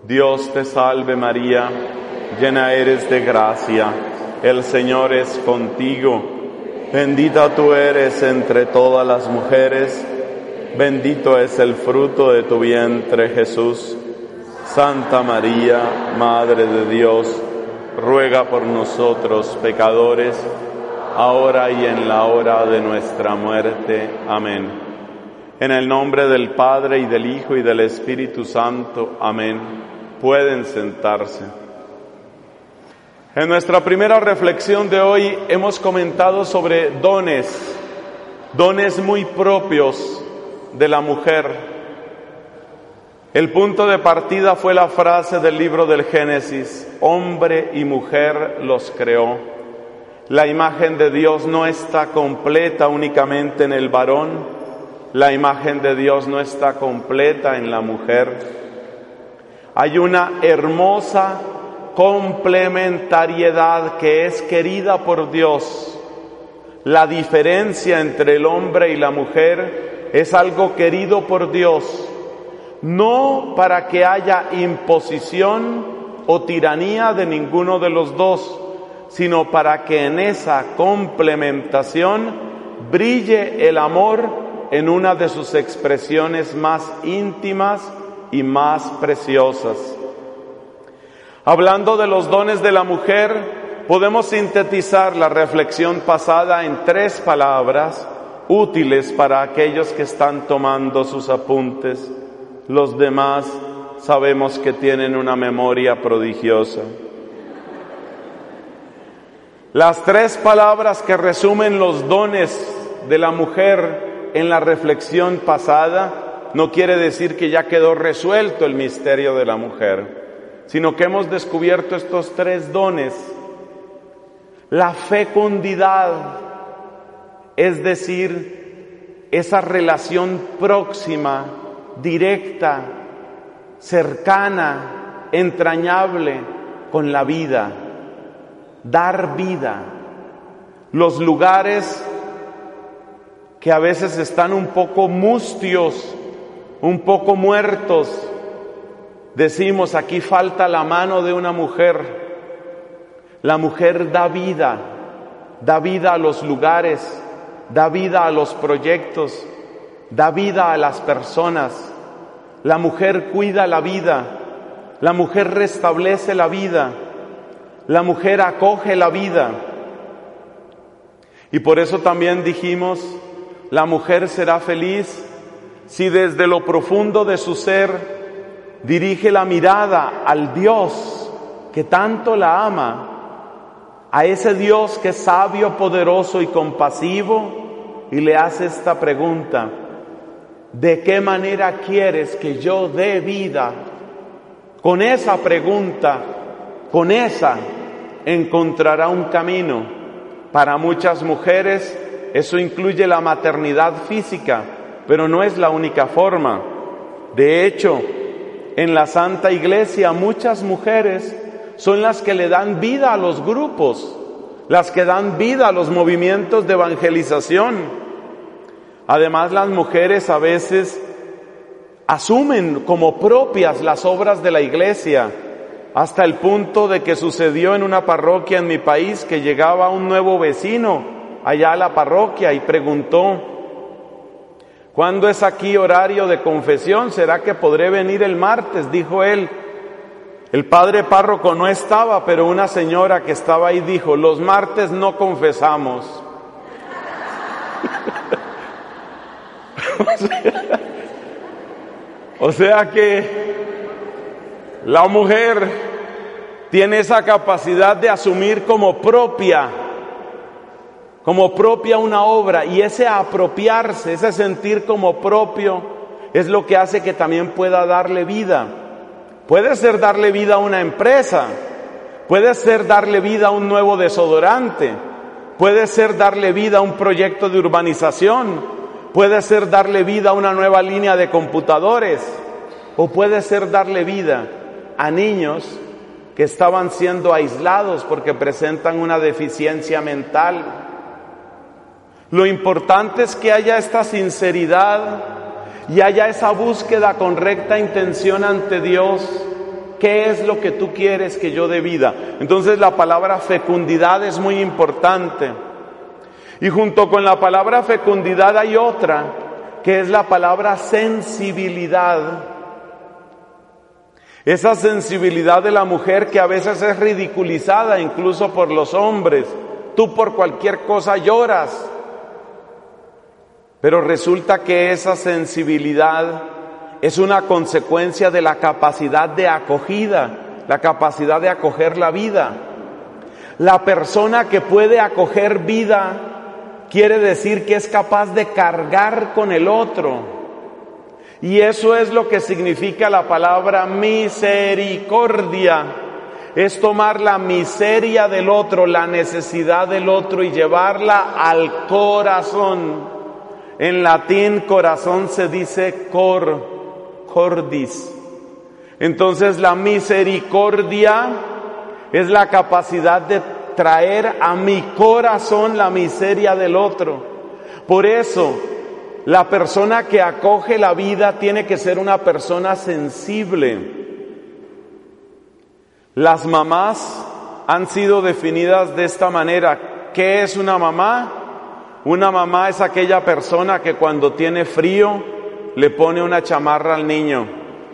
Dios te salve María, llena eres de gracia, el Señor es contigo. Bendita tú eres entre todas las mujeres, bendito es el fruto de tu vientre Jesús. Santa María, Madre de Dios, ruega por nosotros pecadores, ahora y en la hora de nuestra muerte. Amén. En el nombre del Padre, y del Hijo, y del Espíritu Santo. Amén. Pueden sentarse. En nuestra primera reflexión de hoy hemos comentado sobre dones muy propios de la mujer. El punto de partida fue la frase del libro del Génesis: hombre y mujer los creó. La imagen de Dios no está completa únicamente en el varón, la imagen de Dios no está completa en la mujer. Hay una hermosa complementariedad que es querida por Dios. La diferencia entre el hombre y la mujer es algo querido por Dios, no para que haya imposición o tiranía de ninguno de los dos, sino para que en esa complementación brille el amor en una de sus expresiones más íntimas y más preciosas. Hablando de los dones de la mujer, podemos sintetizar la reflexión pasada en 3 palabras útiles para aquellos que están tomando sus apuntes. Los demás sabemos que tienen una memoria prodigiosa. Las 3 palabras que resumen los dones de la mujer en la reflexión pasada no quiere decir que ya quedó resuelto el misterio de la mujer, sino que hemos descubierto estos 3 dones. La fecundidad, es decir, esa relación próxima, directa, cercana, entrañable con la vida, dar vida. Los lugares que a veces están un poco mustios, un poco muertos, decimos: aquí falta la mano de una mujer. La mujer da vida a los lugares, da vida a los proyectos, da vida a las personas. La mujer cuida la vida, la mujer restablece la vida, la mujer acoge la vida. Y por eso también dijimos: la mujer será feliz si desde lo profundo de su ser dirige la mirada al Dios que tanto la ama, a ese Dios que es sabio, poderoso y compasivo, y le hace esta pregunta: ¿de qué manera quieres que yo dé vida? Con esa pregunta, con esa, encontrará un camino. Para muchas mujeres eso incluye la maternidad física, pero no es la única forma. De hecho, en la Santa Iglesia muchas mujeres son las que le dan vida a los grupos, las que dan vida a los movimientos de evangelización. Además, las mujeres a veces asumen como propias las obras de la Iglesia, hasta el punto de que sucedió en una parroquia en mi país que llegaba un nuevo vecino allá a la parroquia y preguntó: ¿cuándo es aquí horario de confesión? ¿Será que podré venir el martes? Dijo él. El padre párroco no estaba, pero una señora que estaba ahí dijo: los martes no confesamos. O sea que la mujer tiene esa capacidad de asumir como propia una obra, y ese apropiarse, ese sentir como propio, es lo que hace que también pueda darle vida. Puede ser darle vida a una empresa, puede ser darle vida a un nuevo desodorante, puede ser darle vida a un proyecto de urbanización, puede ser darle vida a una nueva línea de computadores, o puede ser darle vida a niños que estaban siendo aislados porque presentan una deficiencia mental. Lo importante es que haya esta sinceridad y haya esa búsqueda con recta intención ante Dios, ¿qué es lo que tú quieres que yo dé vida? Entonces la palabra fecundidad es muy importante. Y junto con la palabra fecundidad hay otra, que es la palabra sensibilidad. Esa sensibilidad de la mujer que a veces es ridiculizada incluso por los hombres. Tú por cualquier cosa lloras. Pero resulta que esa sensibilidad es una consecuencia de la capacidad de acogida, la capacidad de acoger la vida. La persona que puede acoger vida quiere decir que es capaz de cargar con el otro. Y eso es lo que significa la palabra misericordia. Es tomar la miseria del otro, la necesidad del otro y llevarla al corazón. En latín corazón se dice cordis. Entonces la misericordia es la capacidad de traer a mi corazón la miseria del otro. Por eso, la persona que acoge la vida tiene que ser una persona sensible. Las mamás han sido definidas de esta manera. ¿Qué es una mamá? Una mamá es aquella persona que cuando tiene frío le pone una chamarra al niño.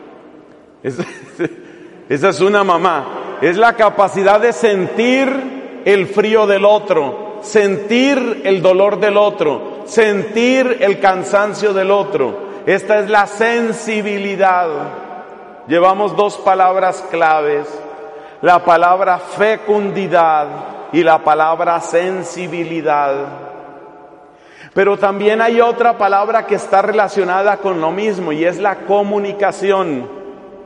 Esa es una mamá. Es la capacidad de sentir el frío del otro, sentir el dolor del otro, sentir el cansancio del otro. Esta es la sensibilidad. Llevamos dos palabras claves, la palabra fecundidad y la palabra sensibilidad. Pero también hay otra palabra que está relacionada con lo mismo y es la comunicación.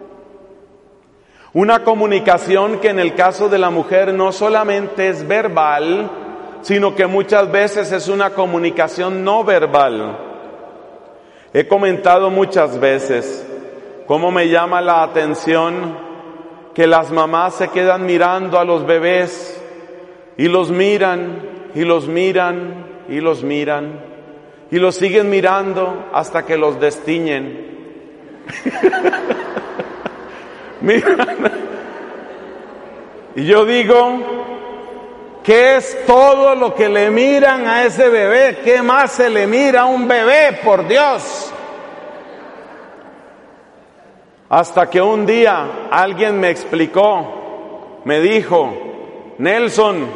Una comunicación que en el caso de la mujer no solamente es verbal, sino que muchas veces es una comunicación no verbal. He comentado muchas veces cómo me llama la atención que las mamás se quedan mirando a los bebés y los miran y los miran y los miran y los siguen mirando hasta que los destiñen. Miran. Y yo digo, ¿qué es todo lo que le miran a ese bebé? ¿Qué más se le mira a un bebé, por Dios? Hasta que un día alguien me explicó, me dijo, Nelson,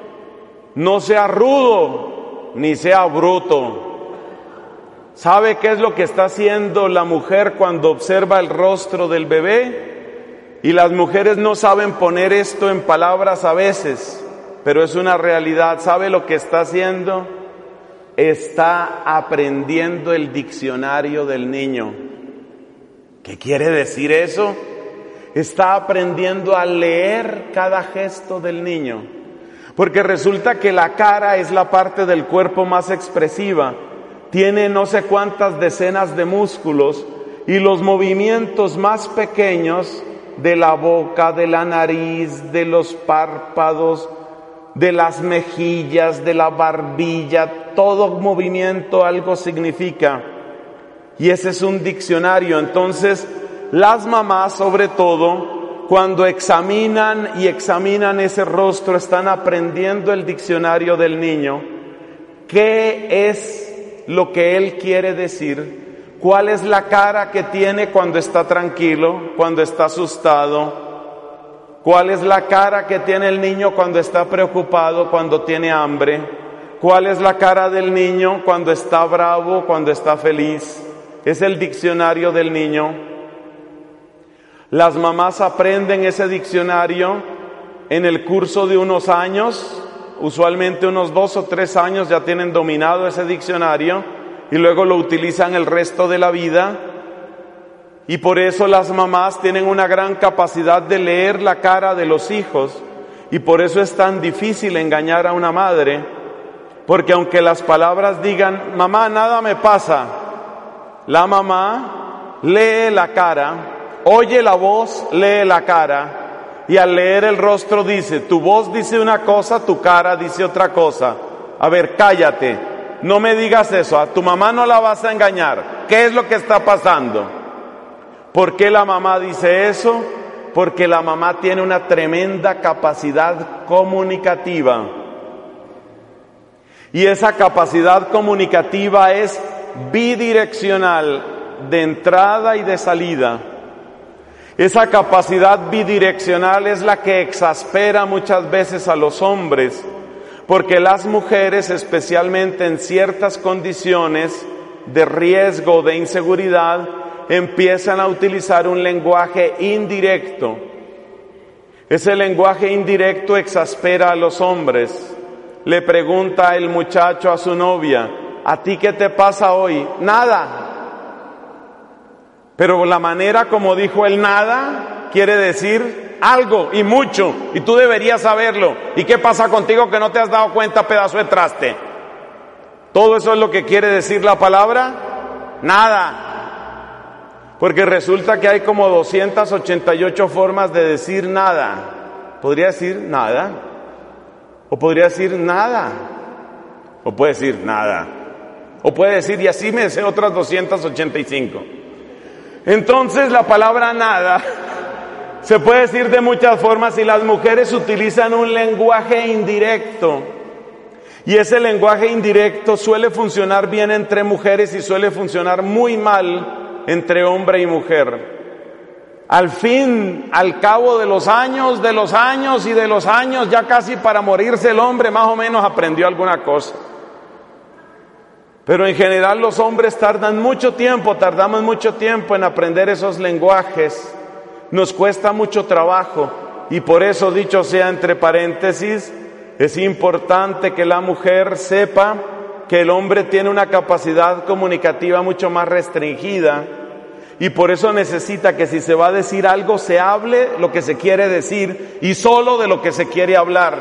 no sea rudo ni sea bruto. ¿Sabe qué es lo que está haciendo la mujer cuando observa el rostro del bebé? Y las mujeres no saben poner esto en palabras a veces, pero es una realidad. ¿Sabe lo que está haciendo? Está aprendiendo el diccionario del niño. ¿Qué quiere decir eso? Está aprendiendo a leer cada gesto del niño. Porque resulta que la cara es la parte del cuerpo más expresiva. Tiene no sé cuántas decenas de músculos y los movimientos más pequeños de la boca, de la nariz, de los párpados, de las mejillas, de la barbilla, todo movimiento algo significa. Y ese es un diccionario. Entonces, las mamás, sobre todo, cuando examinan ese rostro, están aprendiendo el diccionario del niño. ¿Qué es lo que él quiere decir? ¿Cuál es la cara que tiene cuando está tranquilo, cuando está asustado? ¿Cuál es la cara que tiene el niño cuando está preocupado, cuando tiene hambre? ¿Cuál es la cara del niño cuando está bravo, cuando está feliz? Es el diccionario del niño. Las mamás aprenden ese diccionario en el curso de unos años, usualmente unos 2 o 3 años ya tienen dominado ese diccionario y luego lo utilizan el resto de la vida. Y por eso las mamás tienen una gran capacidad de leer la cara de los hijos y por eso es tan difícil engañar a una madre, porque aunque las palabras digan, mamá, nada me pasa, la mamá lee la cara, oye la voz, lee la cara, y al leer el rostro dice, tu voz dice una cosa, tu cara dice otra cosa. A ver, cállate, no me digas eso, a tu mamá no la vas a engañar. ¿Qué es lo que está pasando? ¿Por qué la mamá dice eso? Porque la mamá tiene una tremenda capacidad comunicativa. Y esa capacidad comunicativa es bidireccional, de entrada y de salida. Esa capacidad bidireccional es la que exaspera muchas veces a los hombres, porque las mujeres, especialmente en ciertas condiciones de riesgo, de inseguridad, empiezan a utilizar un lenguaje indirecto. Ese lenguaje indirecto exaspera a los hombres. Le pregunta el muchacho a su novia: ¿a ti qué te pasa hoy? Nada. Pero la manera como dijo el nada quiere decir algo y mucho, y tú deberías saberlo. ¿Y qué pasa contigo que no te has dado cuenta, pedazo de traste? Todo eso es lo que quiere decir la palabra nada. Porque resulta que hay como 288 formas de decir nada. Podría decir nada, o podría decir nada, o puede decir nada, o puede decir, y así me sé otras 285. Entonces la palabra nada se puede decir de muchas formas, y las mujeres utilizan un lenguaje indirecto. Y ese lenguaje indirecto suele funcionar bien entre mujeres y suele funcionar muy mal entre hombre y mujer. Al cabo de los años, ya casi para morirse el hombre más o menos aprendió alguna cosa. Pero en general los hombres tardamos mucho tiempo en aprender esos lenguajes. Nos cuesta mucho trabajo, y por eso, dicho sea entre paréntesis, es importante que la mujer sepa que el hombre tiene una capacidad comunicativa mucho más restringida, y por eso necesita que si se va a decir algo, se hable lo que se quiere decir y solo de lo que se quiere hablar.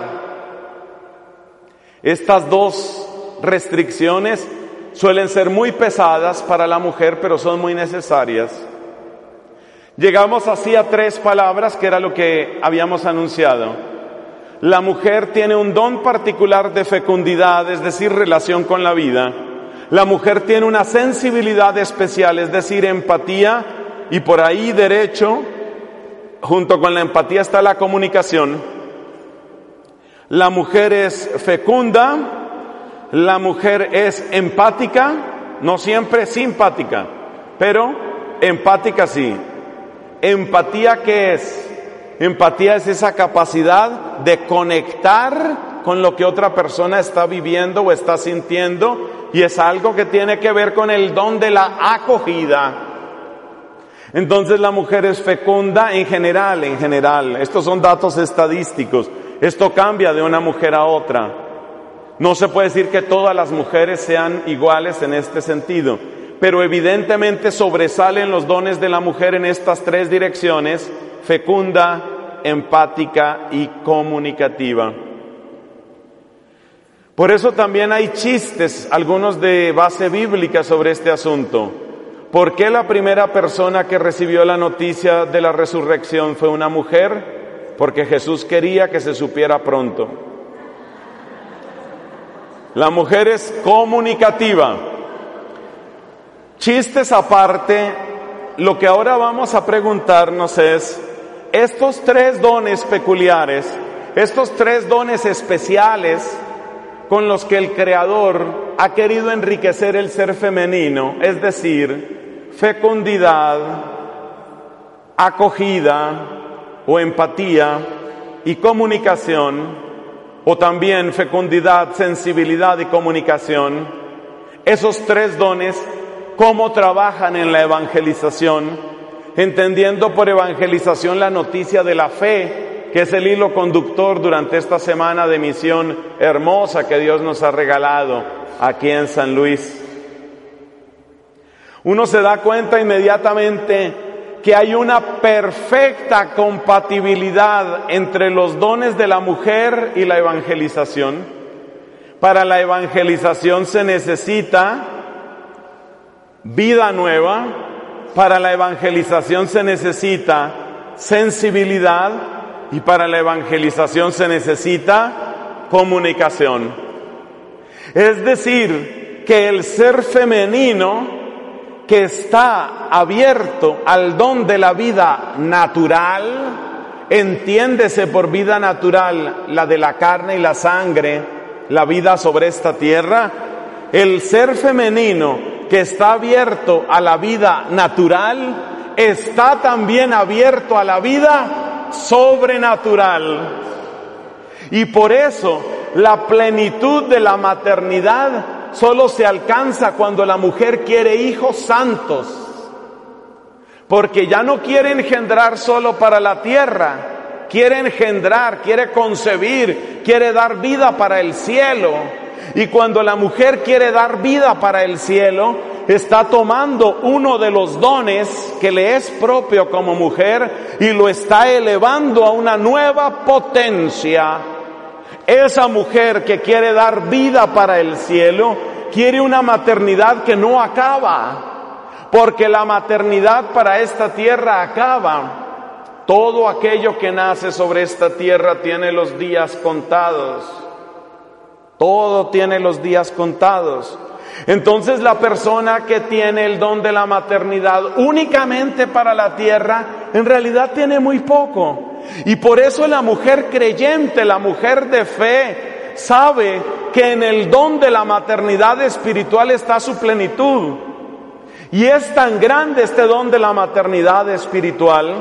Estas dos restricciones suelen ser muy pesadas para la mujer, pero son muy necesarias. Llegamos así a 3 palabras, que era lo que habíamos anunciado. La mujer tiene un don particular de fecundidad, es decir, relación con la vida. La mujer tiene una sensibilidad especial, es decir, empatía, y por ahí derecho, junto con la empatía está la comunicación. La mujer es fecunda. La mujer es empática, no siempre simpática, pero empática sí. ¿Empatía qué es? Empatía es esa capacidad de conectar con lo que otra persona está viviendo o está sintiendo, y es algo que tiene que ver con el don de la acogida. Entonces la mujer es fecunda en general. Estos son datos estadísticos. Esto cambia de una mujer a otra. No se puede decir que todas las mujeres sean iguales en este sentido, pero evidentemente sobresalen los dones de la mujer en estas 3 direcciones: fecunda, empática y comunicativa. Por eso también hay chistes, algunos de base bíblica, sobre este asunto. ¿Por qué la primera persona que recibió la noticia de la resurrección fue una mujer? Porque Jesús quería que se supiera pronto. La mujer es comunicativa. Chistes aparte, lo que ahora vamos a preguntarnos es, estos 3 dones peculiares, estos 3 dones especiales con los que el Creador ha querido enriquecer el ser femenino, es decir, fecundidad, acogida o empatía y comunicación, o también fecundidad, sensibilidad y comunicación, esos 3 dones, ¿cómo trabajan en la evangelización? Entendiendo por evangelización la noticia de la fe, que es el hilo conductor durante esta semana de misión hermosa que Dios nos ha regalado aquí en San Luis. Uno se da cuenta inmediatamente que hay una perfecta compatibilidad entre los dones de la mujer y la evangelización. Para la evangelización se necesita vida nueva, para la evangelización se necesita sensibilidad, y para la evangelización se necesita comunicación. Es decir, que el ser femenino que está abierto al don de la vida natural, entiéndese por vida natural la de la carne y la sangre, la vida sobre esta tierra, el ser femenino que está abierto a la vida natural, está también abierto a la vida sobrenatural. Y por eso la plenitud de la maternidad solo se alcanza cuando la mujer quiere hijos santos, porque ya no quiere engendrar solo para la tierra, quiere engendrar, quiere concebir, quiere dar vida para el cielo. Y cuando la mujer quiere dar vida para el cielo, está tomando uno de los dones que le es propio como mujer y lo está elevando a una nueva potencia. Esa mujer que quiere dar vida para el cielo, quiere una maternidad que no acaba, porque la maternidad para esta tierra acaba. Todo aquello que nace sobre esta tierra tiene los días contados. Todo tiene los días contados. Entonces la persona que tiene el don de la maternidad únicamente para la tierra, en realidad tiene muy poco. Y por eso la mujer creyente, la mujer de fe, sabe que en el don de la maternidad espiritual está su plenitud. Y es tan grande este don de la maternidad espiritual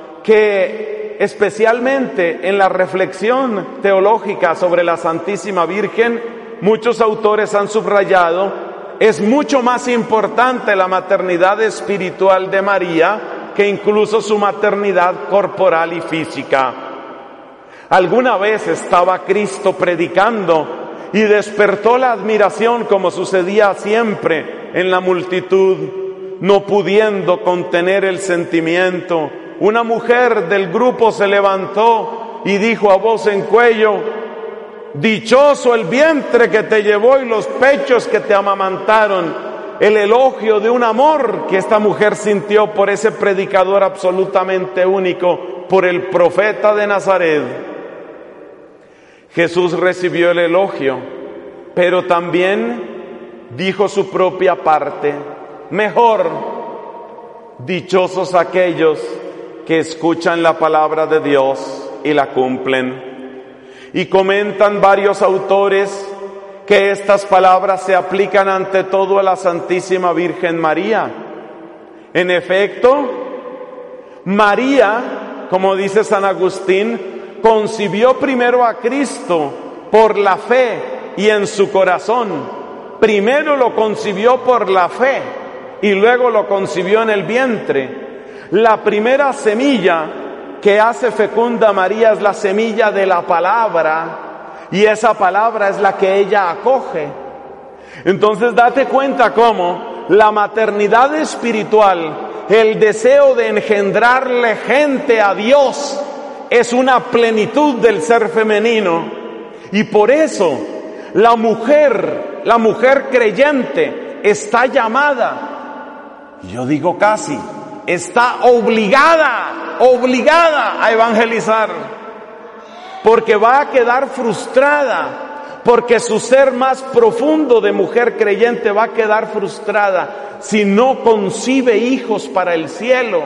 que especialmente en la reflexión teológica sobre la Santísima Virgen, muchos autores han subrayado, es mucho más importante la maternidad espiritual de María que incluso su maternidad corporal y física. Alguna vez estaba Cristo predicando y despertó la admiración, como sucedía siempre en la multitud, no pudiendo contener el sentimiento. Una mujer del grupo se levantó y dijo a voz en cuello: dichoso el vientre que te llevó y los pechos que te amamantaron. El elogio de un amor que esta mujer sintió por ese predicador absolutamente único, por el profeta de Nazaret. Jesús recibió el elogio, pero también dijo su propia parte: mejor, dichosos aquellos que escuchan la palabra de Dios y la cumplen. Y comentan varios autores que estas palabras se aplican ante todo a la Santísima Virgen María. En efecto, María, como dice San Agustín, concibió primero a Cristo por la fe y en su corazón. Primero lo concibió por la fe y luego lo concibió en el vientre. La primera semilla que hace fecunda a María es la semilla de la palabra, y esa palabra es la que ella acoge. Entonces date cuenta cómo la maternidad espiritual, el deseo de engendrarle gente a Dios, es una plenitud del ser femenino. Y por eso la mujer creyente está llamada, y yo digo casi, está obligada a evangelizar. Porque va a quedar frustrada, porque su ser más profundo de mujer creyente va a quedar frustrada si no concibe hijos para el cielo.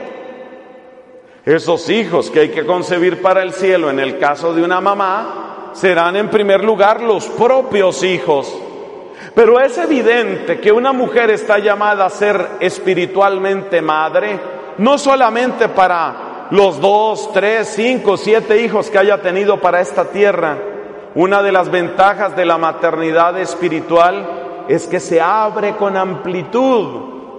Esos hijos que hay que concebir para el cielo, en el caso de una mamá, serán en primer lugar los propios hijos. Pero es evidente que una mujer está llamada a ser espiritualmente madre, no solamente para los 2, 3, 5, 7 hijos que haya tenido para esta tierra. Una de las ventajas de la maternidad espiritual es que se abre con amplitud.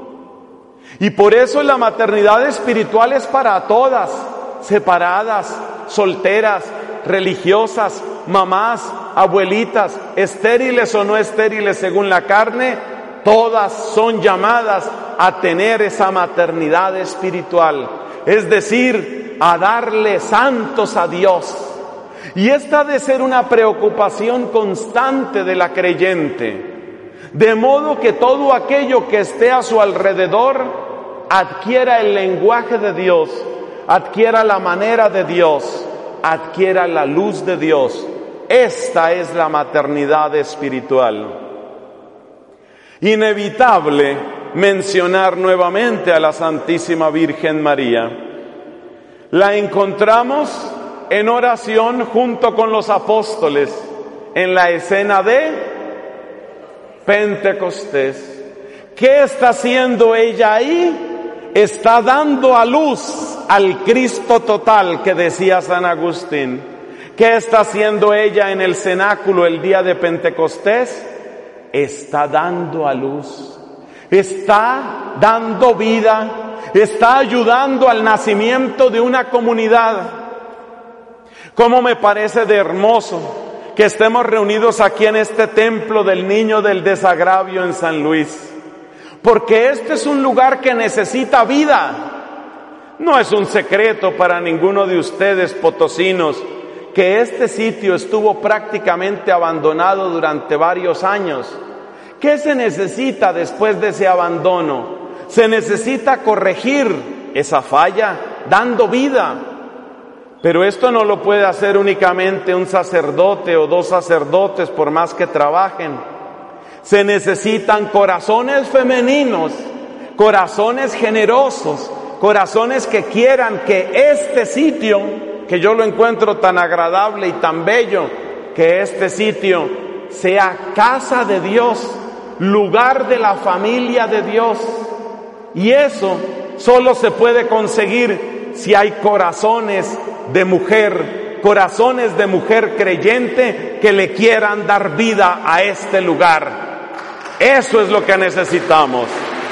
Y por eso la maternidad espiritual es para todas, separadas, solteras, religiosas, mamás, abuelitas, estériles o no estériles según la carne, todas son llamadas a tener esa maternidad espiritual. Es decir, a darle santos a Dios. Y esta ha de ser una preocupación constante de la creyente, de modo que todo aquello que esté a su alrededor adquiera el lenguaje de Dios, adquiera la manera de Dios, adquiera la luz de Dios. Esta es la maternidad espiritual. Inevitable mencionar nuevamente a la Santísima Virgen María. La encontramos en oración junto con los apóstoles en la escena de Pentecostés. ¿Qué está haciendo ella ahí? Está dando a luz al Cristo total que decía San Agustín. ¿Qué está haciendo ella en el cenáculo el día de Pentecostés? Está dando a luz, está dando vida, está ayudando al nacimiento de una comunidad. ¿Cómo me parece de hermoso que estemos reunidos aquí en este templo del Niño del Desagravio en San Luis? Porque este es un lugar que necesita vida. No es un secreto para ninguno de ustedes, potosinos, que este sitio estuvo prácticamente abandonado durante varios años. ¿Qué se necesita después de ese abandono? Se necesita corregir esa falla, dando vida. Pero esto no lo puede hacer únicamente un sacerdote o dos sacerdotes, por más que trabajen. Se necesitan corazones femeninos, corazones generosos, corazones que quieran que este sitio, que yo lo encuentro tan agradable y tan bello, que este sitio sea casa de Dios, lugar de la familia de Dios. Y eso solo se puede conseguir si hay corazones de mujer creyente que le quieran dar vida a este lugar. Eso es lo que necesitamos.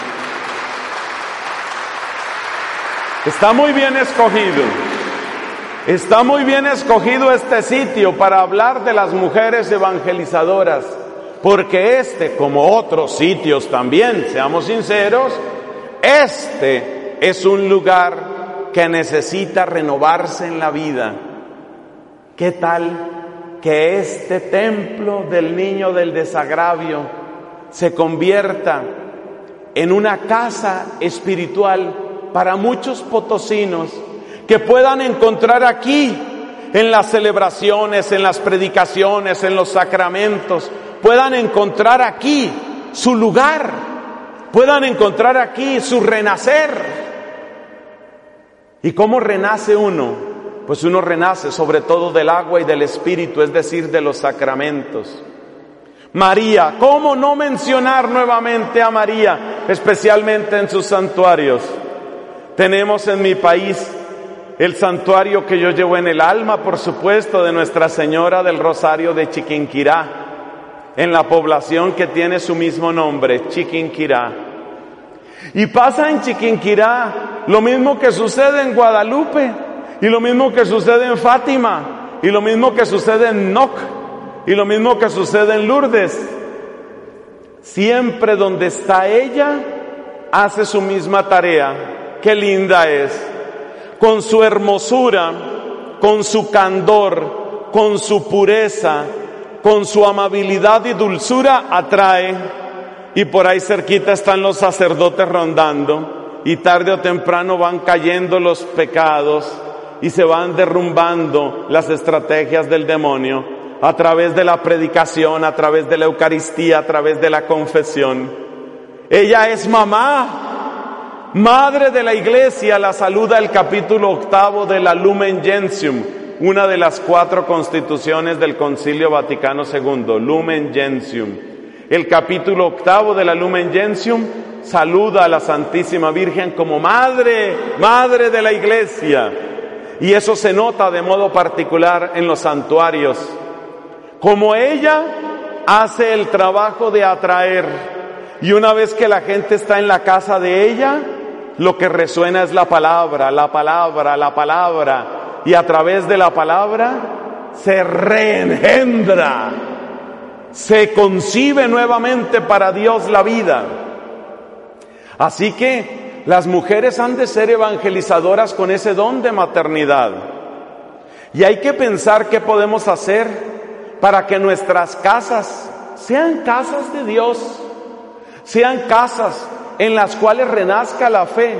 Está muy bien escogido. Está muy bien escogido este sitio para hablar de las mujeres evangelizadoras, porque este, como otros sitios también, seamos sinceros, este es un lugar que necesita renovarse en la vida. ¿Qué tal que este templo del Niño del Desagravio se convierta en una casa espiritual para muchos potosinos que puedan encontrar aquí, en las celebraciones, en las predicaciones, en los sacramentos, puedan encontrar aquí su lugar, puedan encontrar aquí su renacer? ¿Y cómo renace uno? Pues uno renace sobre todo del agua y del Espíritu, es decir, de los sacramentos. María, ¿cómo no mencionar nuevamente a María, especialmente en sus santuarios? Tenemos en mi país el santuario que yo llevo en el alma, por supuesto, de Nuestra Señora del Rosario de Chiquinquirá, en la población que tiene su mismo nombre, Chiquinquirá. Y pasa en Chiquinquirá lo mismo que sucede en Guadalupe, y lo mismo que sucede en Fátima, y lo mismo que sucede en Noc, y lo mismo que sucede en Lourdes. Siempre donde está ella, hace su misma tarea. ¡Qué linda es! Con su hermosura, con su candor, con su pureza, con su amabilidad y dulzura, atrae. Y por ahí cerquita están los sacerdotes rondando, y tarde o temprano van cayendo los pecados y se van derrumbando las estrategias del demonio a través de la predicación, a través de la Eucaristía, a través de la confesión. Ella es mamá, madre de la Iglesia. La saluda el capítulo 8 de la Lumen Gentium, una de las 4 constituciones del Concilio Vaticano II, Lumen Gentium. El capítulo 8 de la Lumen Gentium saluda a la Santísima Virgen como madre de la Iglesia. Y eso se nota de modo particular en los santuarios. Como ella hace el trabajo de atraer, y una vez que la gente está en la casa de ella, lo que resuena es la palabra, la palabra, la palabra, y a través de la palabra se reengendra, se concibe nuevamente para Dios la vida. Así que las mujeres han de ser evangelizadoras con ese don de maternidad. Y hay que pensar qué podemos hacer para que nuestras casas sean casas de Dios, sean casas en las cuales renazca la fe.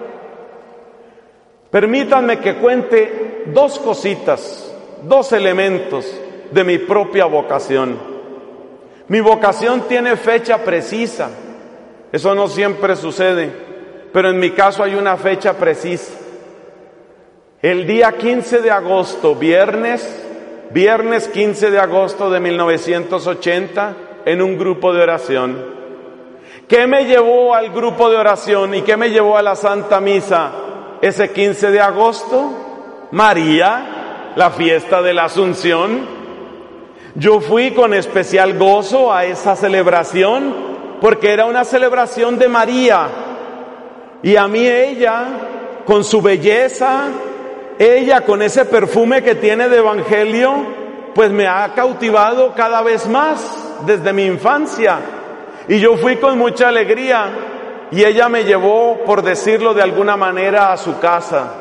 Permítanme que cuente 2 cositas, 2 elementos de mi propia vocación. Mi vocación tiene fecha precisa. Eso no siempre sucede, pero en mi caso hay una fecha precisa. El día 15 de agosto, viernes 15 de agosto de 1980, en un grupo de oración. ¿Qué me llevó al grupo de oración y qué me llevó a la Santa Misa ese 15 de agosto? María, la fiesta de la Asunción. Yo fui con especial gozo a esa celebración porque era una celebración de María. Y a mí ella, con su belleza, ella con ese perfume que tiene de evangelio, pues me ha cautivado cada vez más desde mi infancia. Y yo fui con mucha alegría y ella me llevó, por decirlo de alguna manera, a su casa.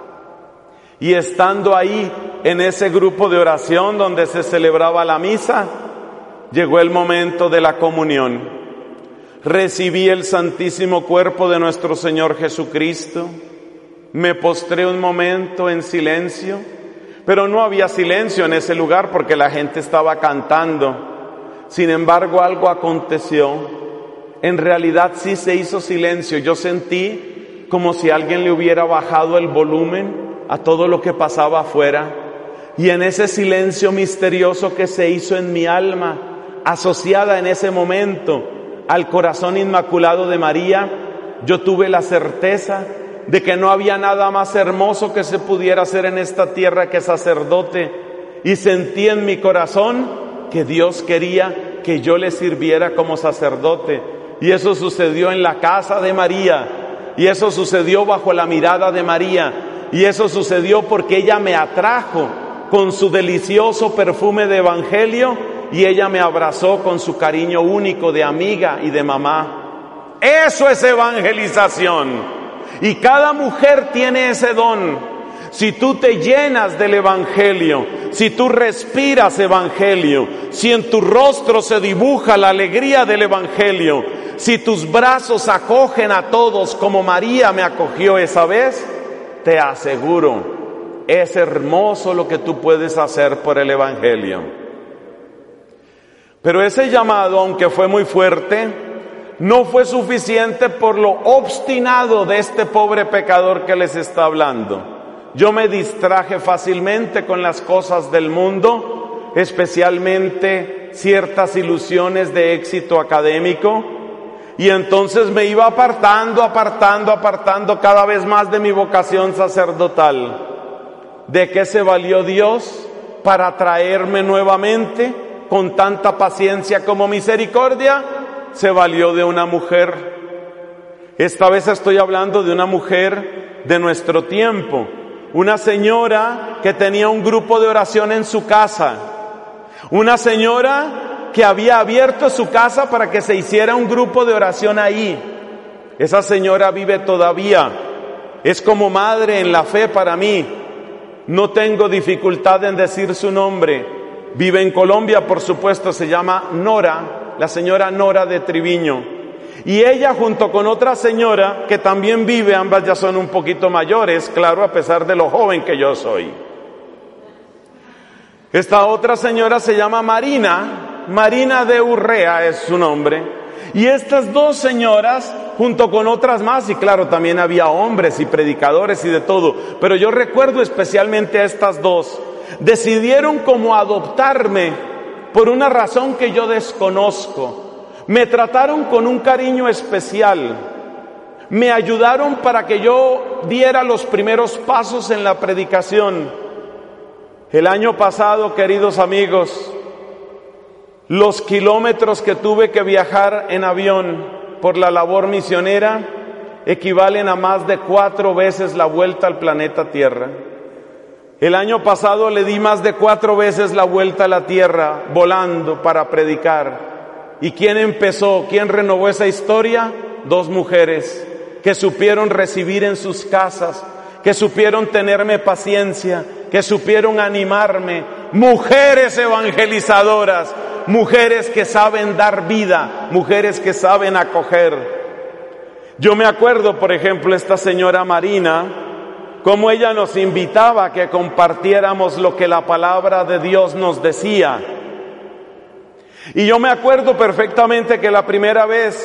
Y estando ahí en ese grupo de oración donde se celebraba la misa, llegó el momento de la comunión. Recibí el santísimo cuerpo de nuestro Señor Jesucristo. Me postré un momento en silencio, pero no había silencio en ese lugar porque la gente estaba cantando. Sin embargo, algo aconteció. En realidad sí se hizo silencio. Yo sentí como si alguien le hubiera bajado el volumen a todo lo que pasaba afuera. Y en ese silencio misterioso que se hizo en mi alma, asociada en ese momento al corazón inmaculado de María, yo tuve la certeza de que no había nada más hermoso que se pudiera hacer en esta tierra que sacerdote, y sentí en mi corazón que Dios quería que yo le sirviera como sacerdote, y eso sucedió en la casa de María, y eso sucedió bajo la mirada de María, y eso sucedió porque ella me atrajo con su delicioso perfume de evangelio, y ella me abrazó con su cariño único de amiga y de mamá. Eso es evangelización. Y cada mujer tiene ese don. Si tú te llenas del evangelio, si tú respiras evangelio, si en tu rostro se dibuja la alegría del evangelio, si tus brazos acogen a todos como María me acogió esa vez, te aseguro, es hermoso lo que tú puedes hacer por el evangelio. Pero ese llamado, aunque fue muy fuerte, no fue suficiente por lo obstinado de este pobre pecador que les está hablando. Yo me distraje fácilmente con las cosas del mundo, especialmente ciertas ilusiones de éxito académico, y entonces me iba apartando cada vez más de mi vocación sacerdotal. ¿De qué se valió Dios para traerme nuevamente con tanta paciencia como misericordia? Se valió de una mujer. Esta vez estoy hablando de una mujer de nuestro tiempo, una señora que tenía un grupo de oración en su casa, una señora que había abierto su casa para que se hiciera un grupo de oración ahí. Esa señora vive todavía, es como madre en la fe para mí. No tengo dificultad en decir su nombre. Vive en Colombia, por supuesto, se llama Nora, la señora Nora de Triviño. Y ella junto con otra señora que también vive, ambas ya son un poquito mayores, claro, a pesar de lo joven que yo soy. Esta otra señora se llama Marina de Urrea es su nombre. Y estas dos señoras, junto con otras más, y claro, también había hombres y predicadores y de todo, pero yo recuerdo especialmente a estas dos, decidieron como adoptarme por una razón que yo desconozco. Me trataron con un cariño especial, me ayudaron para que yo diera los primeros pasos en la predicación. El año pasado, queridos amigos, los kilómetros que tuve que viajar en avión por la labor misionera equivalen a más de 4 veces la vuelta al planeta Tierra. El año pasado le di más de 4 veces la vuelta a la Tierra volando para predicar. ¿Y quién empezó? ¿Quién renovó esa historia? 2 mujeres que supieron recibir en sus casas, que supieron tenerme paciencia, que supieron animarme. Mujeres evangelizadoras, mujeres que saben dar vida, mujeres que saben acoger. Yo me acuerdo, por ejemplo, esta señora Marina, cómo ella nos invitaba a que compartiéramos lo que la palabra de Dios nos decía. Y yo me acuerdo perfectamente que la primera vez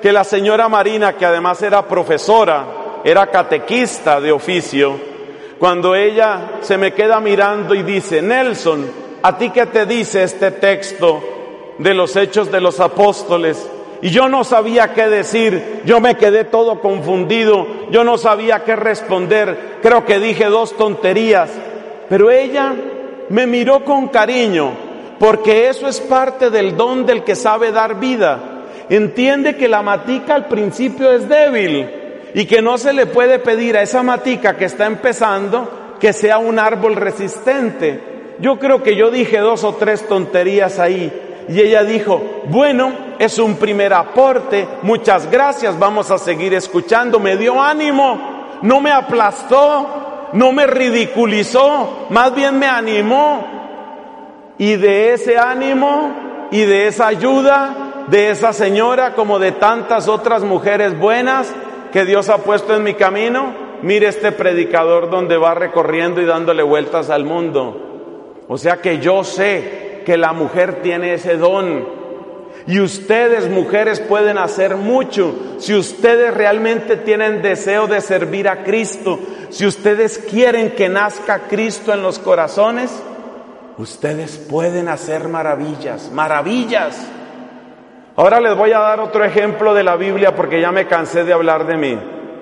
que la señora Marina, que además era profesora, era catequista de oficio, cuando ella se me queda mirando y dice: Nelson, ¿a ti qué te dice este texto de los Hechos de los Apóstoles? Y yo no sabía qué decir, yo me quedé todo confundido, yo no sabía qué responder, creo que dije 2 tonterías, pero ella me miró con cariño, porque eso es parte del don del que sabe dar vida. Entiende que la matica al principio es débil y que no se le puede pedir a esa matica que está empezando que sea un árbol resistente. Yo creo que yo dije 2 o 3 tonterías ahí. Y ella dijo: bueno, es un primer aporte, muchas gracias, vamos a seguir escuchando. Me dio ánimo, no me aplastó, no me ridiculizó, más bien me animó. Y de ese ánimo y de esa ayuda de esa señora, como de tantas otras mujeres buenas que Dios ha puesto en mi camino, mire este predicador donde va recorriendo y dándole vueltas al mundo. O sea que yo sé que la mujer tiene ese don, y ustedes, mujeres, pueden hacer mucho si ustedes realmente tienen deseo de servir a Cristo. Si ustedes quieren que nazca Cristo en los corazones, ustedes pueden hacer maravillas, maravillas. Ahora les voy a dar otro ejemplo de la Biblia, porque ya me cansé de hablar de mí.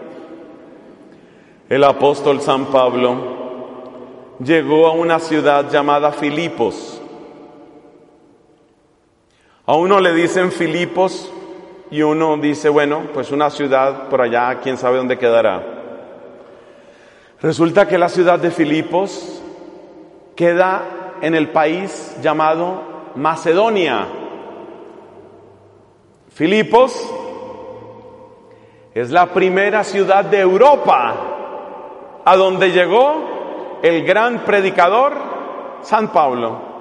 El apóstol San Pablo llegó a una ciudad llamada Filipos. A uno le dicen Filipos y uno dice, bueno, pues una ciudad por allá, quién sabe dónde quedará. Resulta que la ciudad de Filipos queda en el país llamado Macedonia. Filipos es la primera ciudad de Europa a donde llegó el gran predicador San Pablo.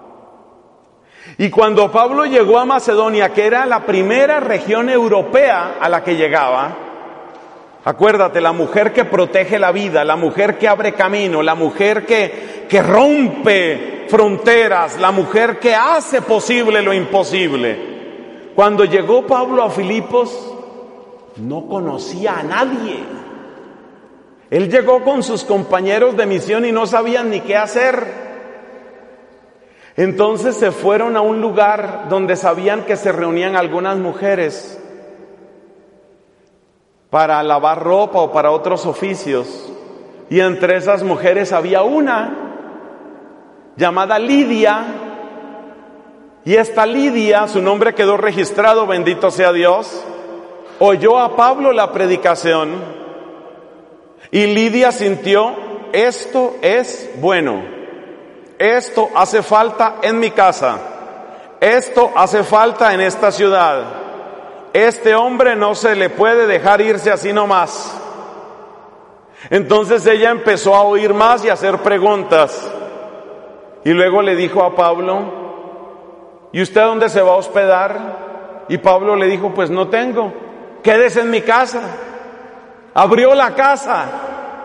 Y cuando Pablo llegó a Macedonia, que era la primera región europea a la que llegaba, acuérdate, la mujer que protege la vida, la mujer que abre camino, la mujer que rompe fronteras, la mujer que hace posible lo imposible. Cuando llegó Pablo a Filipos, no conocía a nadie. Él llegó con sus compañeros de misión y no sabían ni qué hacer. Entonces se fueron a un lugar donde sabían que se reunían algunas mujeres para lavar ropa o para otros oficios. Y entre esas mujeres había una llamada Lidia. Y esta Lidia, su nombre quedó registrado, bendito sea Dios, oyó a Pablo la predicación. Y Lidia sintió: esto es bueno. Esto hace falta en mi casa. Esto hace falta en esta ciudad. Este hombre no se le puede dejar irse así nomás. Entonces ella empezó a oír más y a hacer preguntas. Y luego le dijo a Pablo: ¿y usted dónde se va a hospedar? Y Pablo le dijo: pues no tengo. Quédese en mi casa. Abrió la casa.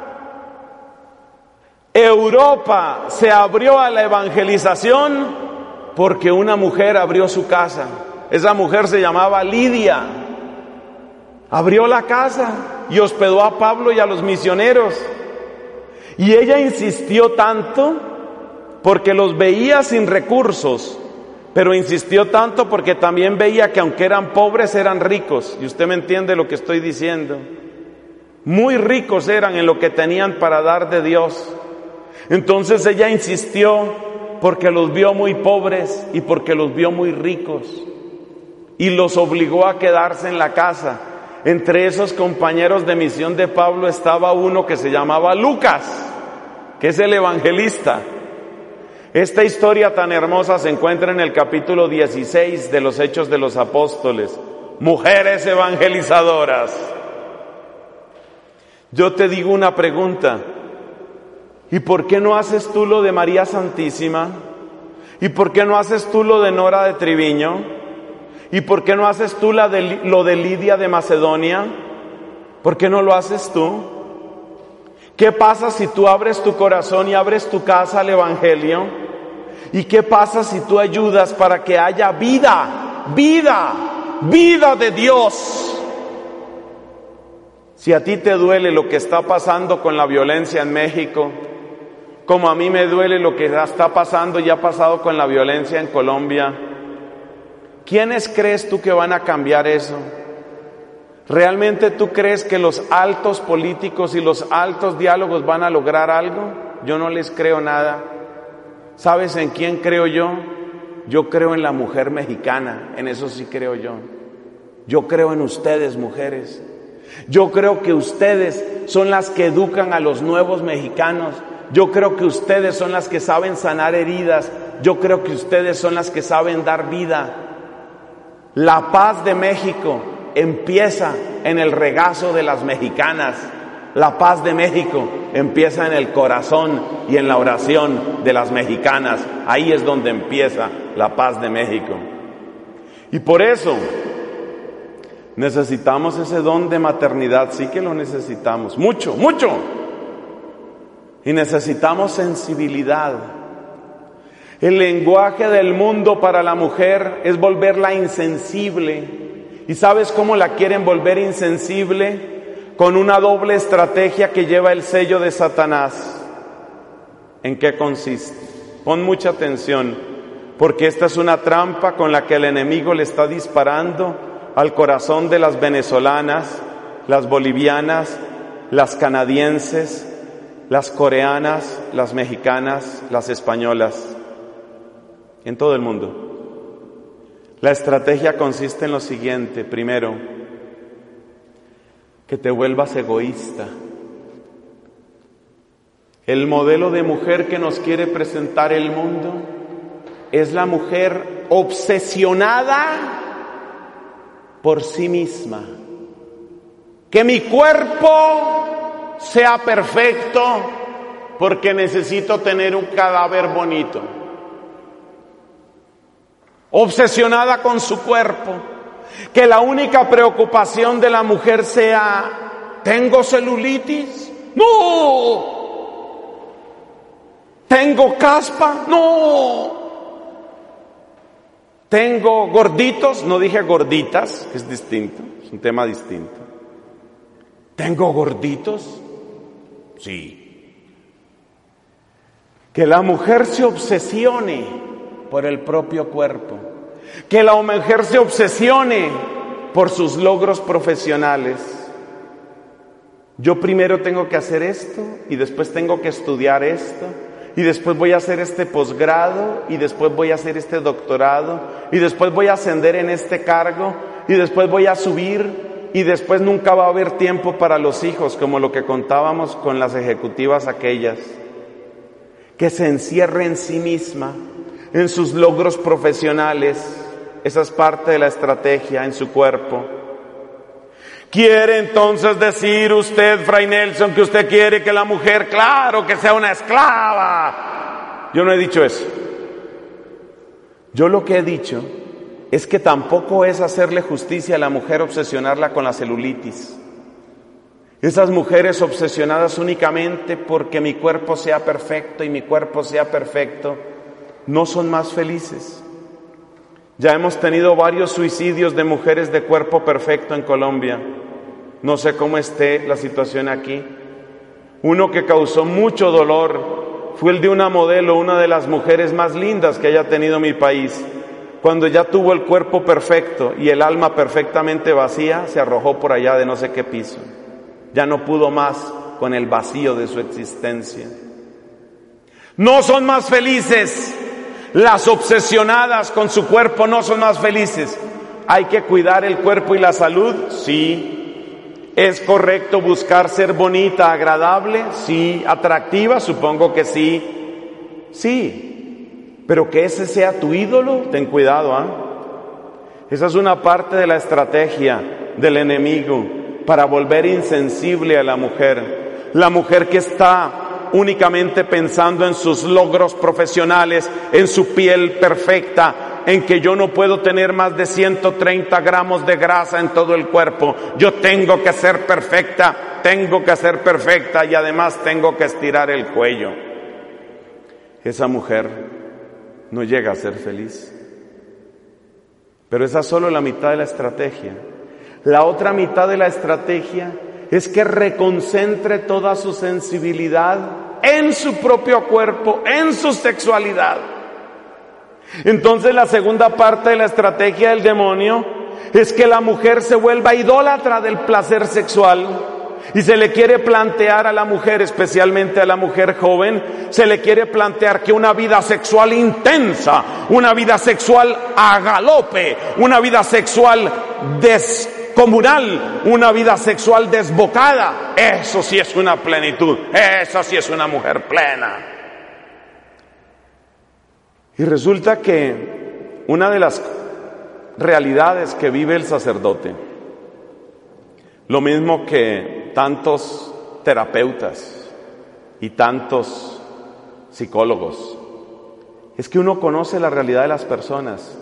Europa se abrió a la evangelización porque una mujer abrió su casa. Esa mujer se llamaba Lidia. Abrió la casa y hospedó a Pablo y a los misioneros. Y ella insistió tanto porque los veía sin recursos, pero insistió tanto porque también veía que aunque eran pobres eran ricos. Y usted me entiende lo que estoy diciendo. Muy ricos eran en lo que tenían para dar de Dios. Entonces ella insistió porque los vio muy pobres y porque los vio muy ricos, y los obligó a quedarse en la casa. Entre esos compañeros de misión de Pablo estaba uno que se llamaba Lucas, que es el evangelista. Esta historia tan hermosa se encuentra en el capítulo 16 de los Hechos de los Apóstoles. Mujeres evangelizadoras. Yo te digo una pregunta: ¿y por qué no haces tú lo de María Santísima? ¿Y por qué no haces tú lo de Nora de Triviño? ¿Y por qué no haces tú lo de Lidia de Macedonia? ¿Por qué no lo haces tú? ¿Qué pasa si tú abres tu corazón y abres tu casa al Evangelio? ¿Y qué pasa si tú ayudas para que haya vida de Dios Si a ti te duele lo que está pasando con la violencia en México, como a mí me duele lo que está pasando y ha pasado con la violencia en Colombia, ¿quiénes crees tú que van a cambiar eso? ¿Realmente tú crees que los altos políticos y los altos diálogos van a lograr algo? Yo no les creo nada. ¿Sabes en quién creo yo? Yo creo en la mujer mexicana, en eso sí creo yo. Yo creo en ustedes, mujeres. Yo creo que ustedes son las que educan a los nuevos mexicanos. Yo creo que ustedes son las que saben sanar heridas. Yo creo que ustedes son las que saben dar vida. La paz de México empieza en el regazo de las mexicanas. La paz de México empieza en el corazón y en la oración de las mexicanas. Ahí es donde empieza la paz de México. Y por eso necesitamos ese don de maternidad, sí que lo necesitamos, mucho, mucho. Y necesitamos sensibilidad. El lenguaje del mundo para la mujer es volverla insensible. ¿Y sabes cómo la quieren volver insensible? Con una doble estrategia que lleva el sello de Satanás. ¿En qué consiste? Pon mucha atención, porque esta es una trampa con la que el enemigo le está disparando al corazón de las venezolanas, las bolivianas, las canadienses, las coreanas, las mexicanas, las españolas, en todo el mundo. La estrategia consiste en lo siguiente: primero, que te vuelvas egoísta. El modelo de mujer que nos quiere presentar el mundo es la mujer obsesionada por sí misma. Que mi cuerpo sea perfecto porque necesito tener un cadáver bonito. Obsesionada con su cuerpo. Que la única preocupación de la mujer sea: ¿tengo celulitis? ¡No! ¿Tengo caspa? ¡No! ¿Tengo gorditos? No dije gorditas, es distinto, es un tema distinto. ¿Tengo gorditos? Sí. Que la mujer se obsesione por el propio cuerpo. Que la mujer se obsesione por sus logros profesionales. Yo primero tengo que hacer esto y después tengo que estudiar esto y después voy a hacer este posgrado y después voy a hacer este doctorado y después voy a ascender en este cargo y después voy a subir y después nunca va a haber tiempo para los hijos, como lo que contábamos con las ejecutivas aquellas. Que se encierre en sí misma, en sus logros profesionales. Esa es parte de la estrategia, en su cuerpo. ¿Quiere entonces decir usted, Fray Nelson, que usted quiere que la mujer, claro, que sea una esclava? Yo no he dicho eso. Yo lo que he dicho es que tampoco es hacerle justicia a la mujer obsesionarla con la celulitis. Esas mujeres obsesionadas únicamente porque mi cuerpo sea perfecto y mi cuerpo sea perfecto, no son más felices. Ya hemos tenido varios suicidios de mujeres de cuerpo perfecto en Colombia. No sé cómo esté la situación aquí. Uno que causó mucho dolor fue el de una modelo, una de las mujeres más lindas que haya tenido mi país. Cuando ya tuvo el cuerpo perfecto y el alma perfectamente vacía, se arrojó por allá de no sé qué piso. Ya no pudo más con el vacío de su existencia. No son más felices. Las obsesionadas con su cuerpo no son más felices. ¿Hay que cuidar el cuerpo y la salud? Sí. ¿Es correcto buscar ser bonita, agradable? Sí. ¿Atractiva? Supongo que sí. Sí. Pero que ese sea tu ídolo, ten cuidado, ¿ah? Esa es una parte de la estrategia del enemigo para volver insensible a la mujer. La mujer que está únicamente pensando en sus logros profesionales, en su piel perfecta, en que yo no puedo tener más de 130 gramos de grasa en todo el cuerpo. Yo tengo que ser perfecta y además tengo que estirar el cuello. Esa mujer no llega a ser feliz. Pero esa es solo la mitad de la estrategia. La otra mitad de la estrategia es que reconcentre toda su sensibilidad en su propio cuerpo, en su sexualidad. Entonces la segunda parte de la estrategia del demonio es que la mujer se vuelva idólatra del placer sexual. Y se le quiere plantear a la mujer, especialmente a la mujer joven, se le quiere plantear que una vida sexual intensa, una vida sexual a galope, una vida sexual descomunal, una vida sexual desbocada, eso sí es una plenitud, eso sí es una mujer plena. Y resulta que una de las realidades que vive el sacerdote, lo mismo que tantos terapeutas y tantos psicólogos, es que uno conoce la realidad de las personas.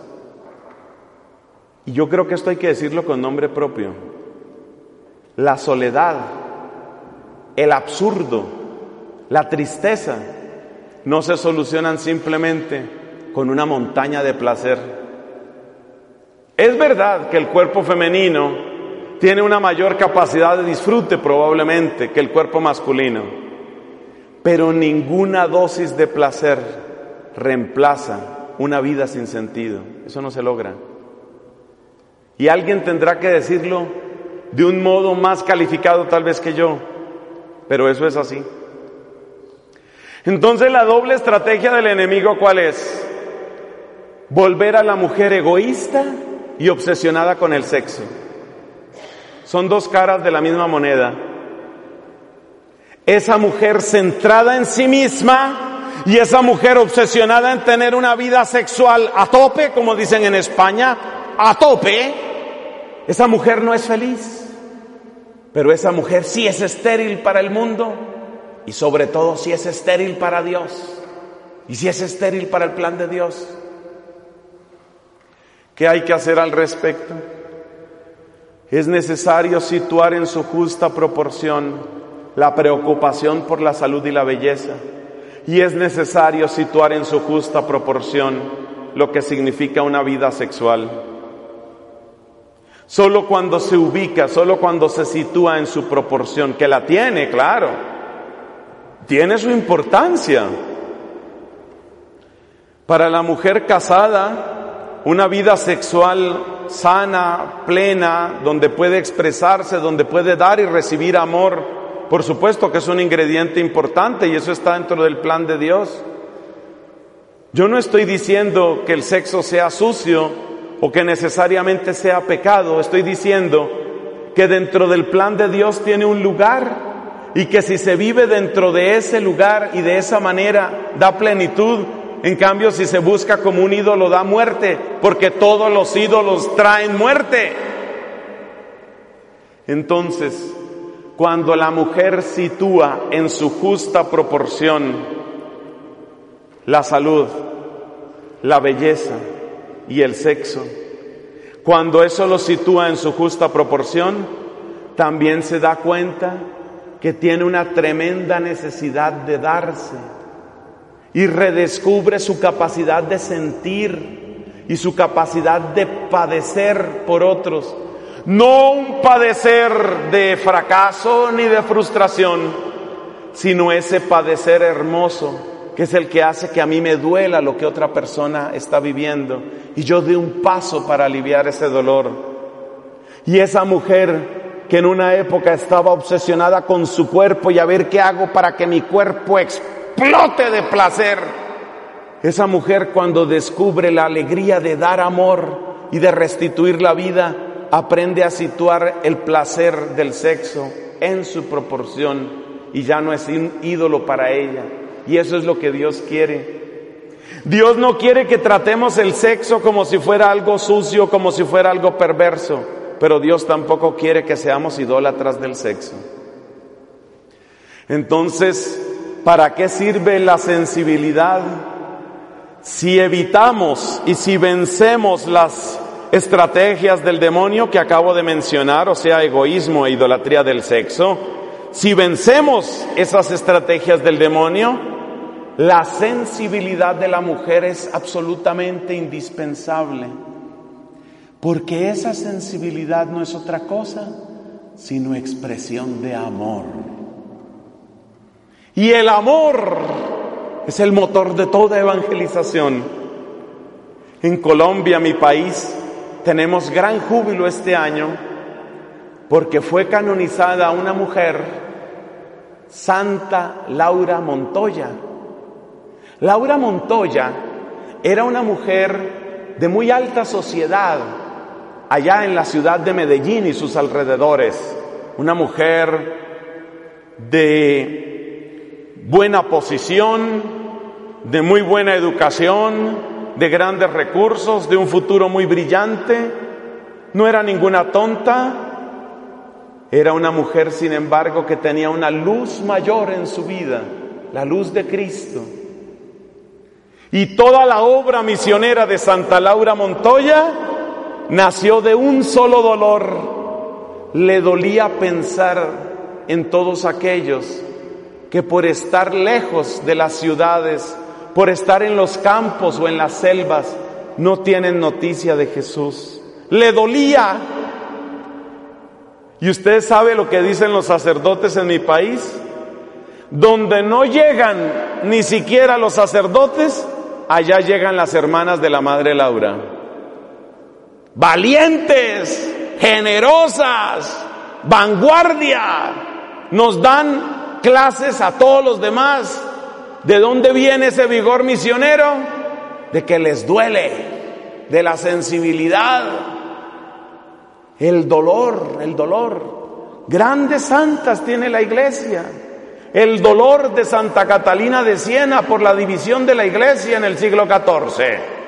Y yo creo que esto hay que decirlo con nombre propio. La soledad, el absurdo, la tristeza, no se solucionan simplemente con una montaña de placer. Es verdad que el cuerpo femenino tiene una mayor capacidad de disfrute probablemente que el cuerpo masculino, pero ninguna dosis de placer reemplaza una vida sin sentido. Eso no se logra. Y alguien tendrá que decirlo de un modo más calificado tal vez que yo, pero eso es así. Entonces la doble estrategia del enemigo, ¿cuál es? Volver a la mujer egoísta y obsesionada con el sexo. Son dos caras de la misma moneda. Esa mujer centrada en sí misma y esa mujer obsesionada en tener una vida sexual a tope, como dicen en España, a tope, esa mujer no es feliz. Pero esa mujer sí es estéril para el mundo y sobre todo sí es estéril para Dios y sí es estéril para el plan de Dios. ¿Qué hay que hacer al respecto? Es necesario situar en su justa proporción la preocupación por la salud y la belleza. Y es necesario situar en su justa proporción lo que significa una vida sexual. Solo cuando se ubica, solo cuando se sitúa en su proporción, que la tiene, claro, tiene su importancia. Para la mujer casada, una vida sexual sana, plena, donde puede expresarse, donde puede dar y recibir amor, por supuesto que es un ingrediente importante y eso está dentro del plan de Dios. Yo no estoy diciendo que el sexo sea sucio o que necesariamente sea pecado, estoy diciendo que dentro del plan de Dios tiene un lugar y que si se vive dentro de ese lugar y de esa manera da plenitud. En cambio, si se busca como un ídolo, da muerte, porque todos los ídolos traen muerte. Entonces, cuando la mujer sitúa en su justa proporción la salud, la belleza y el sexo, cuando eso lo sitúa en su justa proporción, también se da cuenta que tiene una tremenda necesidad de darse. Y redescubre su capacidad de sentir y su capacidad de padecer por otros. No un padecer de fracaso ni de frustración, sino ese padecer hermoso, que es el que hace que a mí me duela lo que otra persona está viviendo y yo dé un paso para aliviar ese dolor. Y esa mujer que en una época estaba obsesionada con su cuerpo y a ver qué hago para que mi cuerpo explote de placer. Esa mujer, cuando descubre la alegría de dar amor y de restituir la vida, aprende a situar el placer del sexo en su proporción y ya no es un ídolo para ella. Y eso es lo que Dios quiere. Dios no quiere que tratemos el sexo como si fuera algo sucio, como si fuera algo perverso, pero Dios tampoco quiere que seamos idólatras del sexo. Entonces, ¿para qué sirve la sensibilidad? Si evitamos y si vencemos las estrategias del demonio que acabo de mencionar, o sea, egoísmo e idolatría del sexo, si vencemos esas estrategias del demonio, la sensibilidad de la mujer es absolutamente indispensable, porque esa sensibilidad no es otra cosa sino expresión de amor. Y el amor es el motor de toda evangelización. En Colombia, mi país, tenemos gran júbilo este año porque fue canonizada una mujer, Santa Laura Montoya. Laura Montoya era una mujer de muy alta sociedad allá en la ciudad de Medellín y sus alrededores. Una mujer de buena posición, de muy buena educación, de grandes recursos, de un futuro muy brillante. No era ninguna tonta. Era una mujer, sin embargo, que tenía una luz mayor en su vida, la luz de Cristo. Y toda la obra misionera de Santa Laura Montoya nació de un solo dolor. Le dolía pensar en todos aquellos que por estar lejos de las ciudades, por estar en los campos o en las selvas, no tienen noticia de Jesús. Le dolía. ¿Y usted sabe lo que dicen los sacerdotes en mi país? Donde no llegan ni siquiera los sacerdotes, allá llegan las hermanas de la Madre Laura. Valientes, generosas, vanguardia. Nos dan clases a todos los demás. ¿De dónde viene ese vigor misionero? De que les duele, de la sensibilidad, el dolor. Grandes santas tiene la Iglesia. El dolor de Santa Catalina de Siena por la división de la Iglesia en el siglo XIV.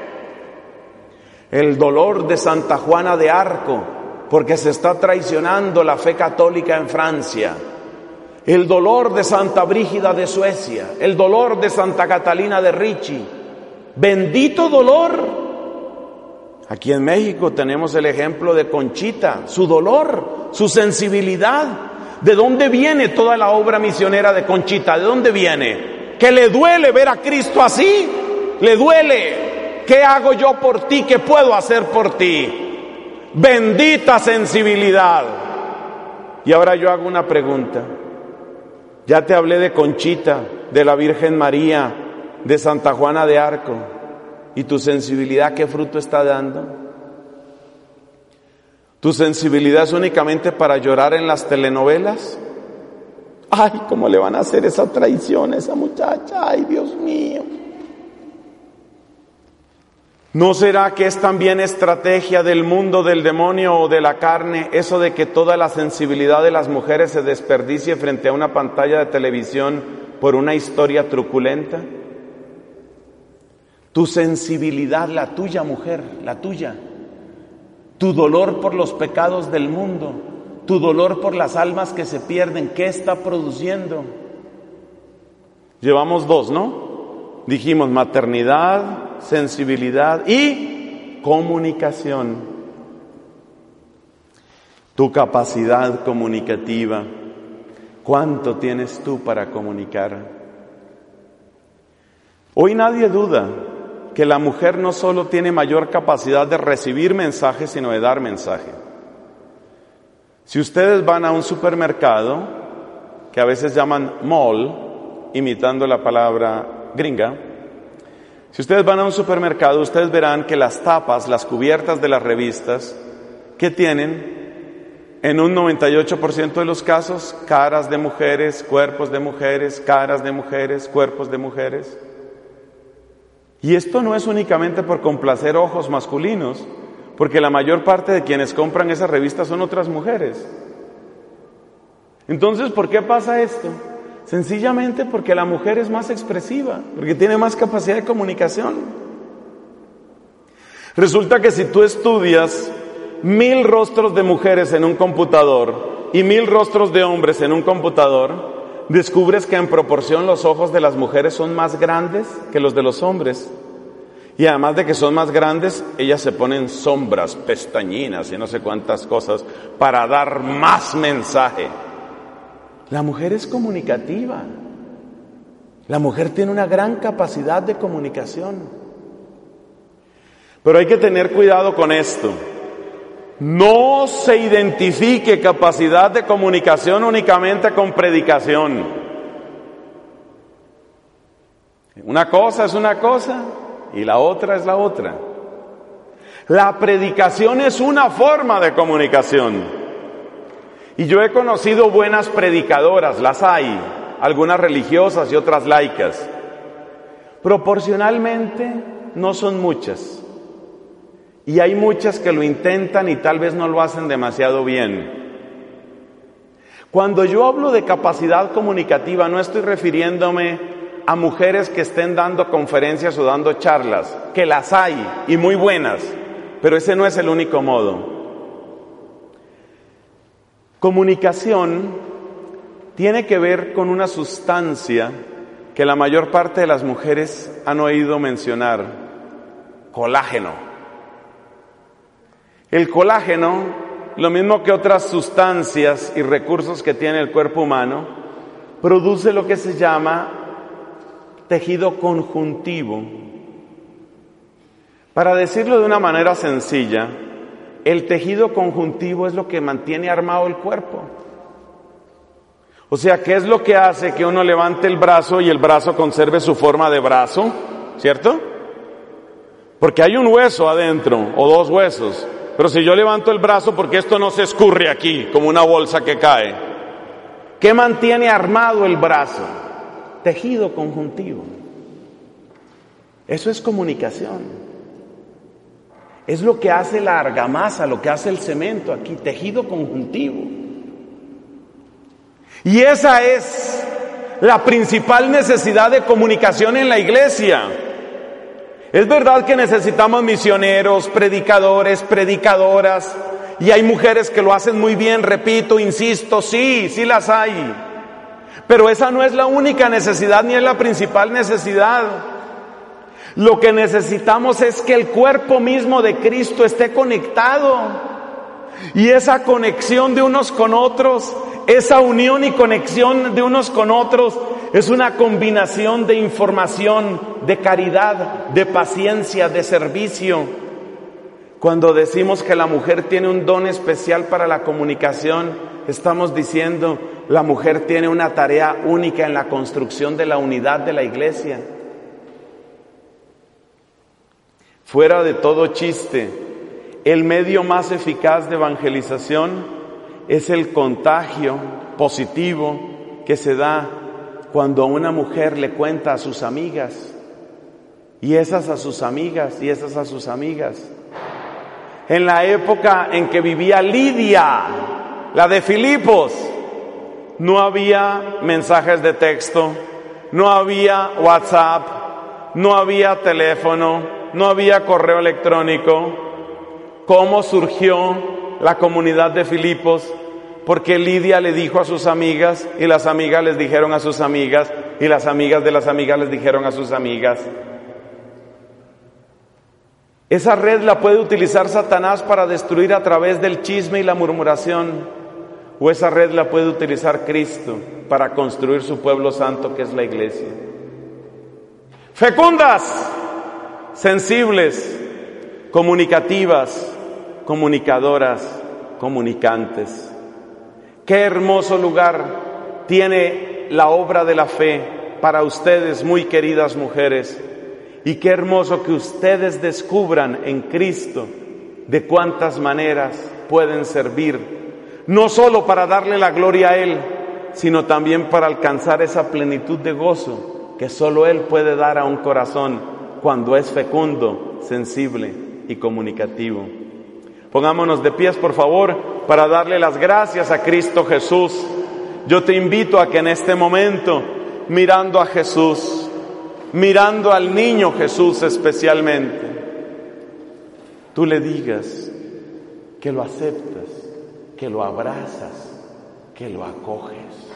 El dolor de Santa Juana de Arco porque se está traicionando la fe católica en Francia. El dolor de Santa Brígida de Suecia, el dolor de Santa Catalina de Ricci. Bendito dolor. Aquí en México tenemos el ejemplo de Conchita, su dolor, su sensibilidad. ¿De dónde viene toda la obra misionera de Conchita? ¿De dónde viene? ¿Que le duele ver a Cristo así? ¿Le duele? ¿Qué hago yo por ti? ¿Qué puedo hacer por ti? Bendita sensibilidad. Y ahora yo hago una pregunta. Ya te hablé de Conchita, de la Virgen María, de Santa Juana de Arco. ¿Y tu sensibilidad qué fruto está dando? ¿Tu sensibilidad es únicamente para llorar en las telenovelas? Ay, ¿cómo le van a hacer esa traición a esa muchacha? Ay, Dios mío. ¿No será que es también estrategia del mundo, del demonio o de la carne, eso de que toda la sensibilidad de las mujeres se desperdicie frente a una pantalla de televisión por una historia truculenta? Tu sensibilidad, la tuya, mujer, la tuya. Tu dolor por los pecados del mundo, tu dolor por las almas que se pierden, ¿qué está produciendo? Llevamos dos, ¿no? Dijimos maternidad, sensibilidad y comunicación. Tu capacidad comunicativa, ¿cuánto tienes tú para comunicar? Hoy nadie duda que la mujer no solo tiene mayor capacidad de recibir mensajes, sino de dar mensaje. Si ustedes van a un supermercado, que a veces llaman mall, imitando la palabra gringa, si ustedes van a un supermercado, ustedes verán que las tapas, las cubiertas de las revistas, ¿qué tienen? En un 98% de los casos, caras de mujeres, cuerpos de mujeres, caras de mujeres, cuerpos de mujeres. Y esto no es únicamente por complacer ojos masculinos, porque la mayor parte de quienes compran esas revistas son otras mujeres. Entonces, ¿por qué pasa esto? Sencillamente porque la mujer es más expresiva, porque tiene más capacidad de comunicación. Resulta que si tú estudias 1000 rostros de mujeres en un computador y 1000 rostros de hombres en un computador, descubres que en proporción los ojos de las mujeres son más grandes que los de los hombres. Y además de que son más grandes, ellas se ponen sombras, pestañinas y no sé cuántas cosas para dar más mensaje. La mujer es comunicativa. La mujer tiene una gran capacidad de comunicación. Pero hay que tener cuidado con esto. No se identifique capacidad de comunicación únicamente con predicación. Una cosa es una cosa y la otra es la otra. La predicación es una forma de comunicación. Y yo he conocido buenas predicadoras, las hay, algunas religiosas y otras laicas. Proporcionalmente no son muchas. Y hay muchas que lo intentan y tal vez no lo hacen demasiado bien. Cuando yo hablo de capacidad comunicativa, no estoy refiriéndome a mujeres que estén dando conferencias o dando charlas, que las hay y muy buenas, pero ese no es el único modo. Comunicación tiene que ver con una sustancia que la mayor parte de las mujeres han oído mencionar: colágeno. El colágeno, lo mismo que otras sustancias y recursos que tiene el cuerpo humano, produce lo que se llama tejido conjuntivo. Para decirlo de una manera sencilla, el tejido conjuntivo es lo que mantiene armado el cuerpo. O sea, ¿qué es lo que hace que uno levante el brazo y el brazo conserve su forma de brazo? ¿Cierto? Porque hay un hueso adentro, o dos huesos. Pero si yo levanto el brazo, porque esto no se escurre aquí, como una bolsa que cae. ¿Qué mantiene armado el brazo? Tejido conjuntivo. Eso es comunicación. Es lo que hace la argamasa, lo que hace el cemento aquí, tejido conjuntivo. Y esa es la principal necesidad de comunicación en la iglesia. Es verdad que necesitamos misioneros, predicadores, predicadoras, y hay mujeres que lo hacen muy bien, repito, insisto, sí las hay. Pero esa no es la única necesidad ni es la principal necesidad. Lo que necesitamos es que el cuerpo mismo de Cristo esté conectado. Y esa conexión de unos con otros, esa unión y conexión de unos con otros, es una combinación de información, de caridad, de paciencia, de servicio. Cuando decimos que la mujer tiene un don especial para la comunicación, estamos diciendo la mujer tiene una tarea única en la construcción de la unidad de la iglesia. Fuera de todo chiste, el medio más eficaz de evangelización es el contagio positivo que se da cuando una mujer le cuenta a sus amigas, y esas a sus amigas, y esas a sus amigas. En la época en que vivía Lidia, la de Filipos, no había mensajes de texto, no había WhatsApp, no había teléfono, no había correo electrónico. ¿Cómo surgió la comunidad de Filipos? Porque Lidia le dijo a sus amigas, y las amigas les dijeron a sus amigas, y las amigas de las amigas les dijeron a sus amigas. Esa red la puede utilizar Satanás para destruir a través del chisme y la murmuración, o esa red la puede utilizar Cristo para construir su pueblo santo, que es la iglesia. Fecundas, sensibles, comunicativas, comunicadoras, comunicantes. Qué hermoso lugar tiene la obra de la fe para ustedes, muy queridas mujeres, y qué hermoso que ustedes descubran en Cristo de cuántas maneras pueden servir, no solo para darle la gloria a Él, sino también para alcanzar esa plenitud de gozo que solo Él puede dar a un corazón cuando es fecundo, sensible y comunicativo. Pongámonos de pies, por favor, para darle las gracias a Cristo Jesús. Yo te invito a que en este momento, mirando a Jesús, mirando al niño Jesús especialmente, tú le digas que lo aceptas, que lo abrazas, que lo acoges.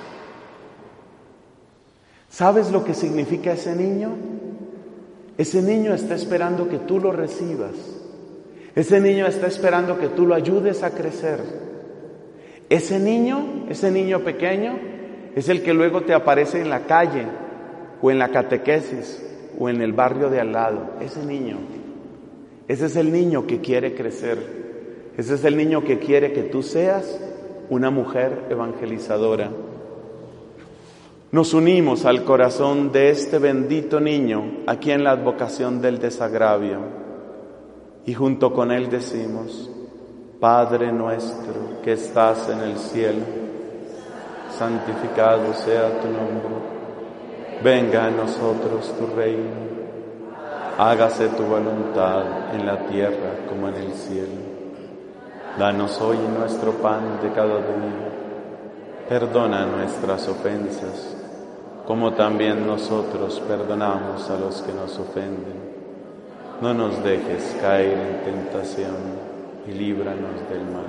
¿Sabes lo que significa ese niño? Ese niño está esperando que tú lo recibas. Ese niño está esperando que tú lo ayudes a crecer. Ese niño pequeño, es el que luego te aparece en la calle, o en la catequesis, o en el barrio de al lado. Ese niño, ese es el niño que quiere crecer. Ese es el niño que quiere que tú seas una mujer evangelizadora. Nos unimos al corazón de este bendito niño aquí en la advocación del desagravio y junto con él decimos: Padre nuestro que estás en el cielo, santificado sea tu nombre, venga a nosotros tu reino, hágase tu voluntad en la tierra como en el cielo. Danos hoy nuestro pan de cada día, perdona nuestras ofensas, como también nosotros perdonamos a los que nos ofenden. No nos dejes caer en tentación y líbranos del mal.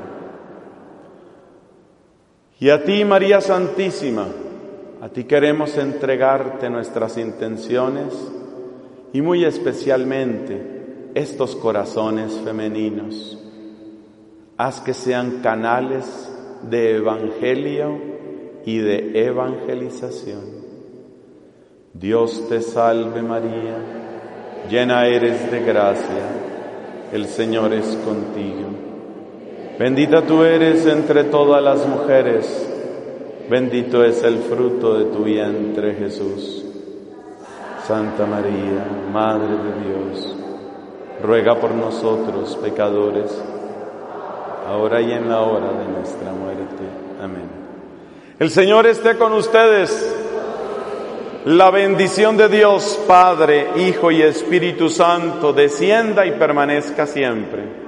Y a ti, María Santísima, a ti queremos entregarte nuestras intenciones y muy especialmente estos corazones femeninos. Haz que sean canales de evangelio y de evangelización. Dios te salve María, llena eres de gracia, el Señor es contigo. Bendita tú eres entre todas las mujeres, bendito es el fruto de tu vientre Jesús. Santa María, Madre de Dios, ruega por nosotros pecadores, ahora y en la hora de nuestra muerte. Amén. El Señor esté con ustedes. La bendición de Dios, Padre, Hijo y Espíritu Santo, descienda y permanezca siempre.